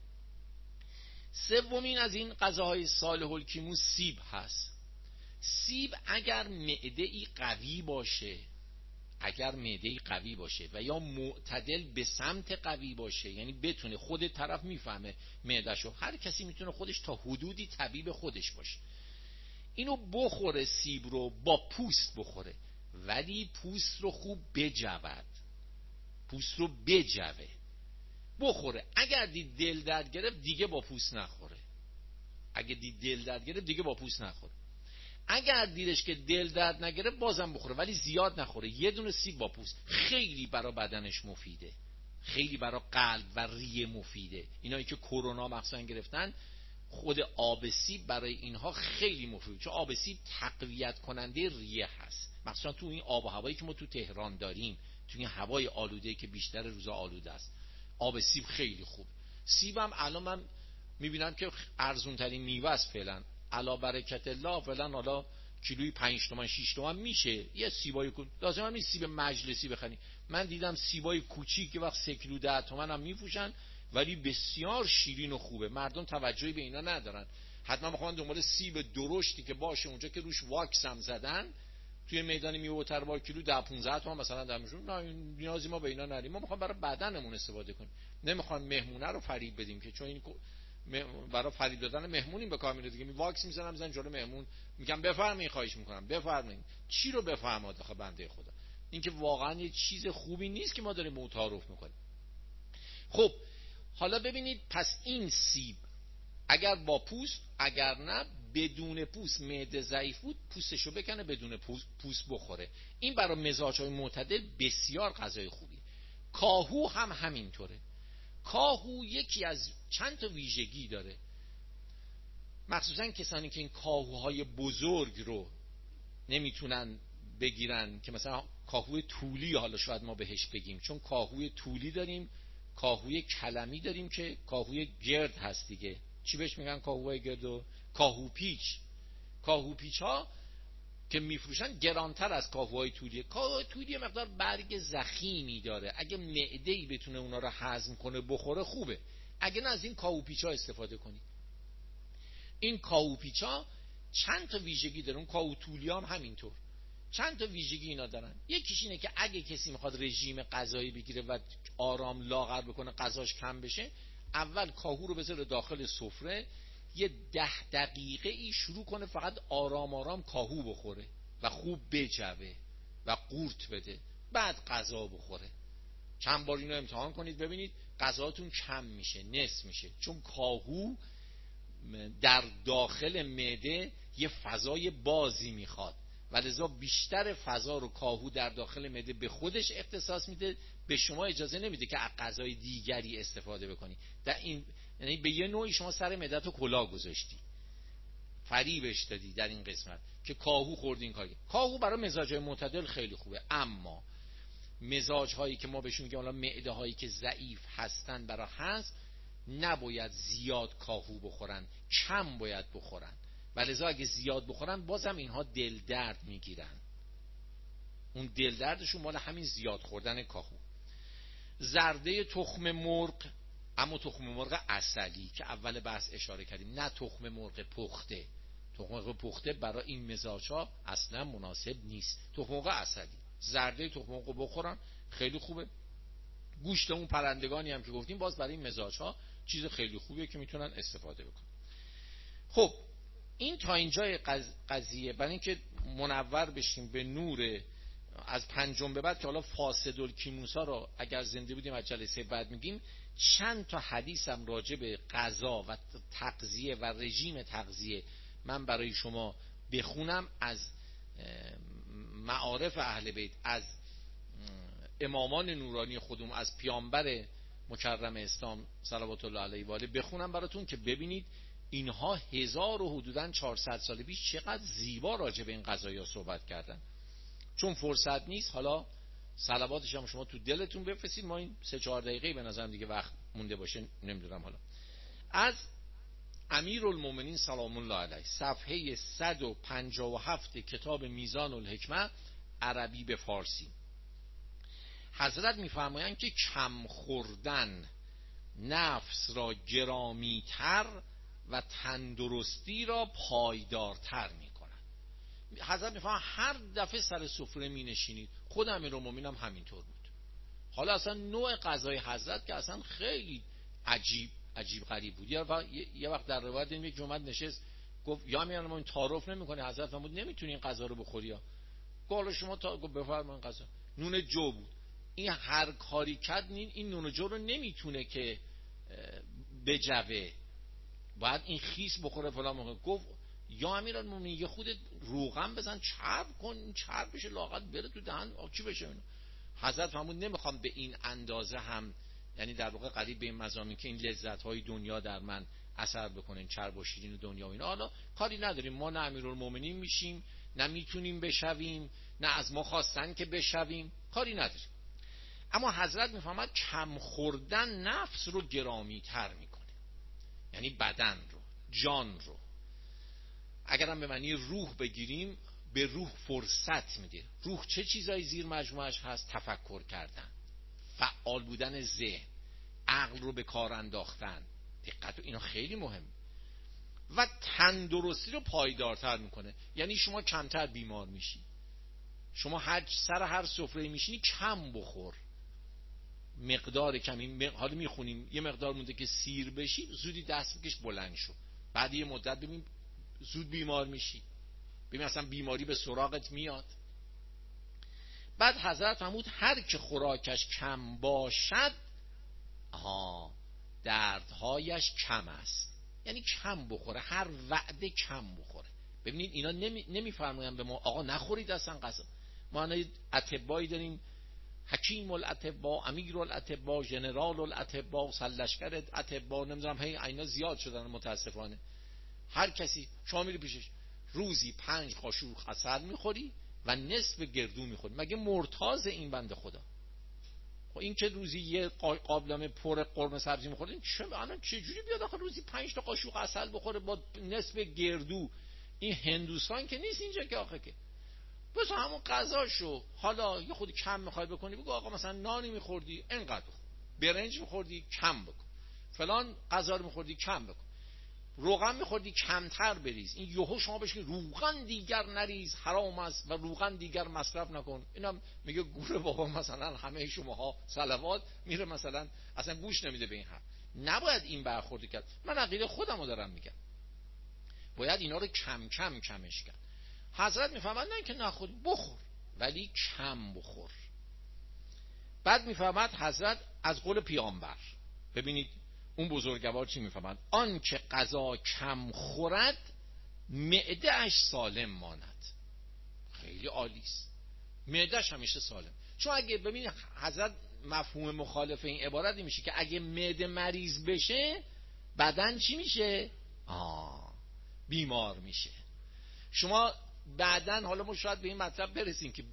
سومین از این غذاهای صالح الکیمو سیب هست. سیب اگر معده ای قوی باشه، اگر معده ای قوی باشه و یا معتدل به سمت قوی باشه، یعنی بتونه، خود طرف میفهمه معدهشو، هر کسی میتونه خودش تا حدودی طبیب خودش باشه، اینو بخوره، سیب رو با پوست بخوره، ولی پوست رو خوب بجود، پوست رو بجوه بخوره. اگر دید دل درد گرفت دیگه با پوست نخوره، اگر دید دل درد گرفت دیگه با پوست نخوره. اگر دیدش که دل درد نگرفت بازم بخوره، ولی زیاد نخوره. یه دونه سیب با پوست خیلی برای بدنش مفیده، خیلی برای قلب و ریه مفیده. اینایی که کرونا مخصوصا گرفتن، خود آب سیب برای اینها خیلی مفیده، چون آب سیب تقویت کننده ریه هست، مخصوصا تو این آب و هوایی که ما تو تهران داریم، تو این هوای آلوده که بیشتر روزا آلوده است. آب سیب خیلی خوب. سیبم الان من میبینم که ارزون ترین میوه است فعلا، علا برکت الله، فعلا حالا کیلویی 5 تومن 6 تومن میشه. یه سیبای لازم هم نیست سیب مجلسی بخرید، من دیدم سیبای کوچیک که وقت 3 کیلو 10 تومن هم میفروشن، ولی بسیار شیرین و خوبه. مردم توجهی به اینا ندارن، حتما میخوان دنبال سیب درشتی که باشه، اونجا که روش واکس هم زدن، توی میدان میوه تر با کیلو 10 15 تومن مثلا دمشون. نه، نیازی ما به اینا نداریم، ما میخوام برای بدنمون استفاده کنیم، نمیخوام مهمونه رو فریب بدیم، که چون این برای فریب دادن مهمونیم به کار میره دیگه. می واکس میزنم میزنم جلو مهمون، میگم بفرمایید، خواهش میکنم بفرمایید. چی رو بفرماد آخه بنده خدا؟ این که واقعا یه چیز خوبی نیست که ما داریم به اون تعارف میکنیم. خب حالا ببینید، پس این سیب اگر با پوست، اگر نه بدون پوست، معده ضعیف بود پوستشو بکنه، بدون پوست بخوره. این برای مزاج‌های معتدل بسیار غذای خوبی. کاهو هم همینطوره. کاهو یکی از چند تا ویژگی داره، مخصوصا کسانی که این کاهوهای بزرگ رو نمیتونن بگیرن، که مثلا کاهوی طولی، حالا شاید ما بهش بگیم، چون کاهوی طولی داریم، کاهوی کلمی داریم که کاهوی گرد هست دیگه. چی بهش میگن کاهوهای گردو؟ کاهو پیچ. کاهو پیچ ها که میفروشن گرانتر از کاهوهای طولیه. کاهوهای طولی مقدار برگ زخیمی داره، اگه معده‌ای بتونه اونا رو هضم کنه بخوره خوبه، اگه نه از این کاهو پیچ ها استفاده کنید. این کاهو پیچ ها چند تا ویژگی داره، اون کاهو طولی هم همینطور چند تا ویژگی اینا دارن. یکیش اینه که اگه کسی میخواد رژیم غذایی بگیره و آرام لاغر بکنه، غذاش کم بشه، اول کاهو رو بذاره داخل سفره، یه 10 دقیقه ای شروع کنه فقط آرام آرام کاهو بخوره و خوب بجوه و قورت بده، بعد غذا بخوره. چند بار اینو امتحان کنید ببینید غذاتون کم میشه، نصف میشه، چون کاهو در داخل معده یه فضای بازی میخواد و لذا بیشتر فضا رو کاهو در داخل معده به خودش اختصاص میده، به شما اجازه نمیده که از غذای دیگری استفاده بکنی. در این یعنی به یه نوعی شما سر معدت رو کلاه گذاشتی، فریبش دادی در این قسمت که کاهو خوردین. کاهو برای مزاج‌های معتدل خیلی خوبه، اما مزاج‌هایی که ما بهشون میگیم حالا معده هایی که ضعیف هستن برای هضم، نباید زیاد کاهو بخورن، کم باید بخورن، ولذا اگه زیاد بخورن بازم اینها دل درد میگیرن. اون دل دردشون مال همین زیاد خوردن کاهو. زرده تخم مرغ، اما تخم مرغ عسلی که اول بحث اشاره کردیم، نه تخم مرغ پخته. تخم مرغ پخته برای این مزاج‌ها اصلا مناسب نیست. تخم مرغ عسلی، زرده تخم مرغ بخورن خیلی خوبه. گوشت اون پرندگانی هم که گفتیم باز برای این مزاج‌ها چیز خیلی خوبیه که میتونن استفاده بکنن. خب این تا اینجای قضیه، برای اینکه منور بشیم به نور از پنجم به بعد که حالا فاسد الکیموسا رو اگر زنده بودیم از جلسه بعد میگیم، چند تا حدیثم راجع به غذا و تغذیه و رژیم تغذیه من برای شما بخونم از معارف اهل بیت، از امامان نورانی خودمون، از پیامبر مکرم اسلام صلوات الله علیه و آله بخونم براتون که ببینید اینها 1000 و حدوداً 400 سال پیش چقدر زیبا راجع به این قضایا صحبت کردن. چون فرصت نیست، حالا صلواتش هم شما تو دلتون بفرستید، ما این 3-4 دقیقه به نظرم دیگه وقت مونده باشه نمیدونم. حالا از امیرالمومنین سلام الله علیه، صفحه 157 کتاب میزان الحکمه، عربی به فارسی، حضرت میفرمایند که کم خوردن نفس را گرامی‌تر و تندرستی را پایدارتر می‌کند. حضرت میفرمایند هر دفعه سر سفره می‌نشینید، خود امیرالمومنین هم همینطور بود. حالا اصلا نوع غذای حضرت که اصلا خیلی عجیب غریب بود. یه وقت در روایت این یک جمعه نشست گفت یا امیرالمومنین تعارف نمی‌کنه؟ حضرت فرمود نمی‌تونی این غذا رو بخوری. یا گفت شما گفت بفرمایید غذا نون جو بود. این هر کاری کرد این نون جو رو نمیتونه که بجوه، باید این خیس بخوره فلان بخوره. گفت یا امیرالمومنین یه خود روغن بزن چرب کن، این چرب بشه لاغت بره تو دهن چی بشه اینو. حضرت فرمود نمیخوام به این اندازه هم، یعنی در واقع قریب به این مضامین که این لذت های دنیا در من اثر بکنه، چرب و شیرین دنیا و اینا. حالا کاری نداریم، ما نه امیرالمومنین میشیم، نه میتونیم بشویم، نه از ما خواستن که بشویم، کاری نداریم. اما حضرت میفهمد کم خوردن نفس رو گرامی تر میکنه، یعنی بدن رو، جان رو. اگرم به معنی روح بگیریم، به روح فرصت میده. روح چه چیزایی زیر مجموعش هست؟ تفکر کردن، فعال بودن ذهن، عقل رو به کار انداختن، دقت، اینا خیلی مهم. و تندرستی رو پایدارتر میکنه، یعنی شما کمتر بیمار میشی. شما سر هر سفره میشینی کم بخور، مقدار کمی. حالا میخونیم یه مقدار مونده که سیر بشی، زودی دست بکش بلند شو، بعد یه مدت ببین زود بیمار میشی، ببین اصلا بیماری به سراغت میاد. بعد حضرت فرمود هر که خوراکش کم باشد دردهایش کم است، یعنی کم بخوره، هر وعده کم بخوره. ببینید اینا نمیفرماین به ما آقا نخورید اصلا غذا. ما اطبایی داریم، حکیم الاطباء، امیر الاطباء، ژنرال الاطباء، سرلشکر اطباء، نمیدونم هی اینا زیاد شدن متاسفانه. هر کسی شما میری پیشش روزی 5 قاشق عسل میخوری و نصف گردو میخوری، مگه مرتاض این بنده خدا؟ خب این که روزی یه قابلمه پر قرمه سبزی میخوره، این چه جوری بیاد آخه روزی 5 تا قاشق عسل بخوره با نصف گردو؟ این هندوستان که نیست اینجا که آخه که. بس همون غذاشو حالا یه خود کم میخوای بکنی، بگو آقا مثلا نانی میخوردی اینقدر بخور، برنج میخوردی کم بکن، فلان غذا رو میخوردی کم بکن، روغن میخوردی کمتر بریز. این یهو شما بشین روغن دیگر نریز حرام است و روغن دیگر مصرف نکن. اینم میگه گور بابا مثلا همه شماها صلوات میره مثلا اصلا گوش نمیده به این حرف. نباید این برخوردی کرد. من عقیده خودمو دارم میگم، باید اینا رو کم کم کمش کرد. حضرت میفهمند نه که نخوری، بخور ولی کم بخور. بعد میفهمد حضرت از قول پیامبر، ببینید اون بزرگوار چی میفهمند، آن که غذا کم خورد معده اش سالم ماند. خیلی عالی است، معده اش همیشه سالم. چون اگه ببینید حضرت مفهوم مخالف این عبارت میشه که اگه معده مریض بشه بدن چی میشه؟ بیمار میشه. شما بعدن حالا ما شاید به این مطلب برسیم که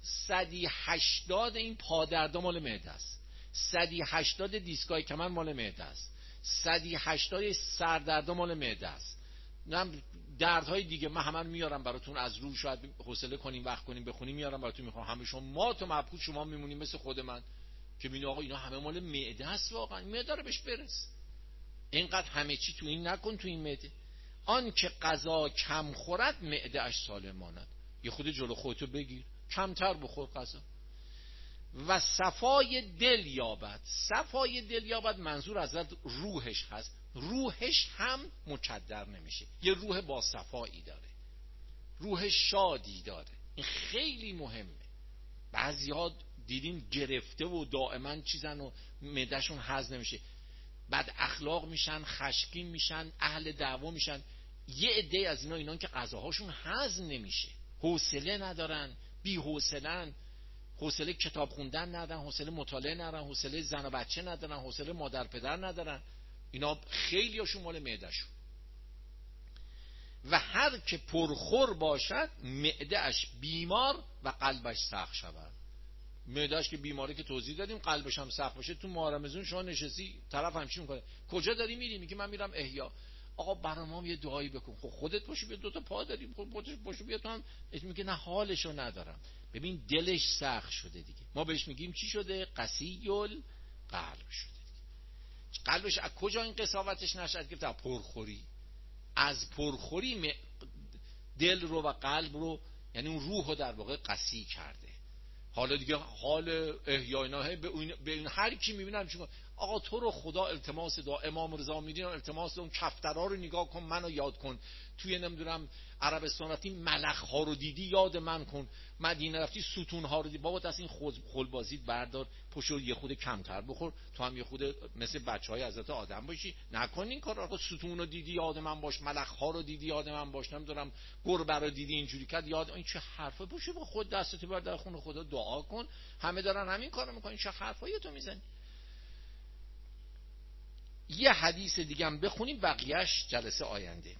180 این پادردا مال معده است، 180 دیسکای کمر مال معده است، 180 سردردا مال معده است. نم دردهای دیگه من همه میارم براتون از رو، شاید حوصله کنیم وقت کنیم بخونیم میارم براتون. میخوام همه شما ما تو مبهوت شما میمونیم مثل خود من که ببینید آقا اینا همه مال معده است. واقعا معده رو بهش برس، اینقدر همه چی تو این نکن، تو این معده. آن که غذا کم خورد معده اش سالم ماند. یه خود جلو خودتو بگیر، کمتر بخور غذا. و صفای دل یابد. صفای دل یابد منظور از روحش هست. روحش هم مکدر نمیشه، یه روح باصفایی داره، روح شادی داره. این خیلی مهمه. بعضی‌ها دیدین گرفته و دائما چیزن و معده‌شون هضم نمیشه، بد اخلاق میشن، خشمگین میشن، اهل دعوا میشن. یه عده از اینا که غذاهاشون هضم نمیشه، حوصله ندارن، بی حوصله‌ن، حوصله کتاب خوندن ندارن، حوصله مطالعه ندارن، حوصله زن و بچه ندارن، حوصله مادر پدر ندارن. اینا خیلیاشون مال معده‌شون. و هر که پرخور باشد معده‌اش بیمار و قلبش سخت شود. معده‌اش که بیماره که توضیح دادیم، قلبش هم سخت باشه. تو ماه رمضان شما نشستی، طرف همچین میکنه، کجا داری میری؟ میگه من میرم احیا. آقا برای ما یه دعایی بکن. خب خودت باشی، بیا 2 تا پا داری، خودت باشی بیا. تو هم میگه نه حالشو ندارم. ببین دلش سخت شده دیگه. ما بهش میگیم چی شده؟ قسی القلب شده دیگه. قلبش از کجا این قساوتش نشد گرفت؟ از پرخوری. از پرخوری دل رو و قلب رو، یعنی اون روح رو در واقع قسی کرده. حالا دیگه حال احیای به این هر کی میبینم چون آقا تو رو خدا التماس دعا، امام رضا میدین التماس اون کفترا رو نگاه کن، منو یاد کن. توی نمیدونم عربستان رفتی ملخ ها رو دیدی یاد من کن، مدینه رفتی ستون ها رو دیدی، بابا دست این خلبازیت بردار، پشو یه خود کمتر بخور، تو هم یه خود مثل بچهای حضرت آدم باشی، نکن این کارا. آقا ستون رو دیدی یاد من باش، ملخ ها رو دیدی یاد من باش، نمیدونم گربه رو دیدی اینجوری کرد یاد. این چه حرفه؟ پشو با خود دستت بر در خون خدا دعا کن. همه دارن همین کارو میکنن، چه حرفایی تو میزنی؟ یه حدیث دیگه هم بخونیم، بقیهش جلسه آینده.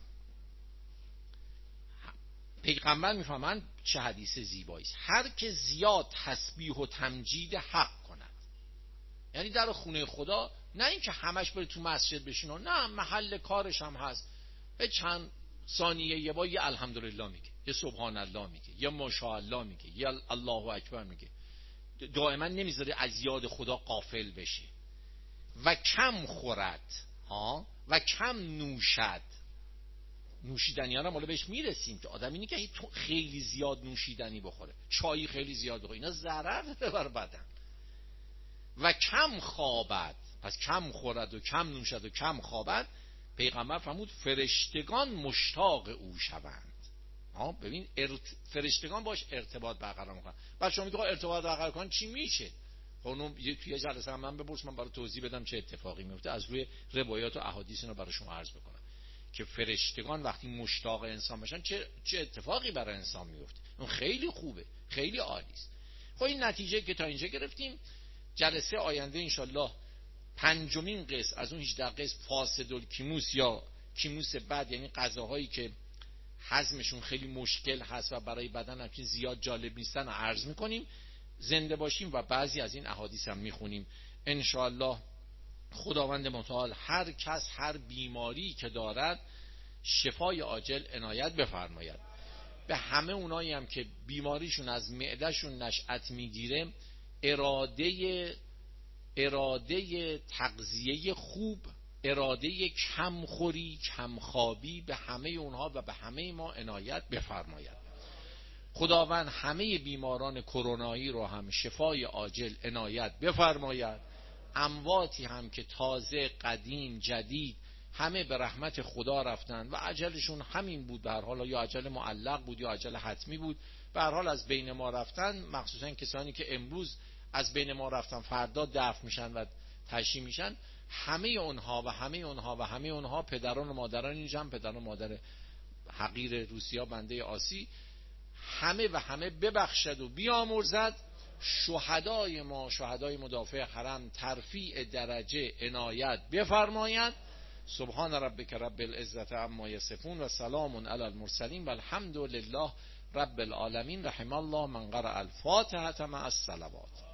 پیغمبر میفهمن چه حدیث زیبایی است. هر که زیاد تسبیح و تمجید حق کند، یعنی در خونه خدا، نه اینکه همش بره تو مسجد بشینه، نه، محل کارش هم هست، به چند ثانیه یه بار یه الحمدلله میگه، یه سبحان الله میگه، یه ماشاءالله میگه، یه الله اکبر میگه. دائما نمیذاره از یاد خدا غافل بشه. و کم خورد و کم نوشد. نوشیدنی ها رو حالا بهش میرسیم که آدم اینی که خیلی زیاد نوشیدنی بخوره، چایی خیلی زیاد بخوره، اینا ضرر داره بر بدن. و کم خوابد، پس کم خورد و کم نوشد و کم خوابد. پیغمبر فرمود فرشتگان مشتاق او شوند. ببین فرشتگان باش ارتباط برقرار میکنن. بعد شما میگه ارتباط برقرار کنن چی میشه؟ خانم توی جلسه هم من بپرس، من برای توضیح بدم چه اتفاقی میفته، از روی روایات و احادیث اینو برای شما عرض بکنم که فرشتگان وقتی مشتاق انسان بشن چه اتفاقی برای انسان میفته. اون خیلی خوبه، خیلی عالی است. خب این نتیجه که تا اینجا گرفتیم. جلسه آینده انشالله 5مین قسم از اون 18 قسم فاسدالکیموس یا کیموس بد، یعنی غذاهایی که هضمشون خیلی مشکل هست و برای بدن هم زیاد جالب نیستن عرض میکنیم. زنده باشیم و بعضی از این احادیث هم میخونیم انشاءالله. خداوند متعال هر کس هر بیماری که دارد شفای عاجل عنایت بفرماید. به همه اونایی هم که بیماریشون از معدهشون نشأت میگیره اراده تغذیه خوب، اراده کمخوری، کمخوابی به همه اونها و به همه ما عنایت بفرماید. خداوند همه بیماران کرونایی رو هم شفای عاجل عنایت بفرماید. امواتی هم که تازه قدیم جدید همه به رحمت خدا رفتن و اجلشون همین بود، به هر حال یا اجل معلق بود یا اجل حتمی بود، به هر حال از بین ما رفتن. مخصوصا کسانی که امروز از بین ما رفتن فردا دفن میشن و تشییع میشن، همه اونها پدران و مادران اینجا هم پدران و مادر حقیر روسیا بنده آسی همه ببخشد و بیامرزد. شهدای ما، شهدای مدافع حرم ترفیع درجه عنایت بفرماید. سبحان ربک رب العزت عما یصفون و سلام علی المرسلین و الحمد لله رب العالمین. رحم الله من قرأ الفاتحه مع الصلوات.